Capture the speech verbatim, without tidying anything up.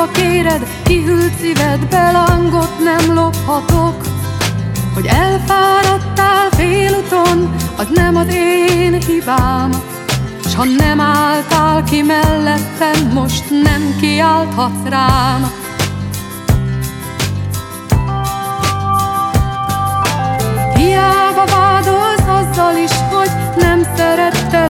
Hiába kéred, kihűlt szívedbe lángot nem lophatok. Hogy elfáradtál félúton, az nem az én hibám, s ha nem álltál ki mellettem, most nem kiálthatsz rám. Hiába vádolsz azzal is, hogy nem szeretted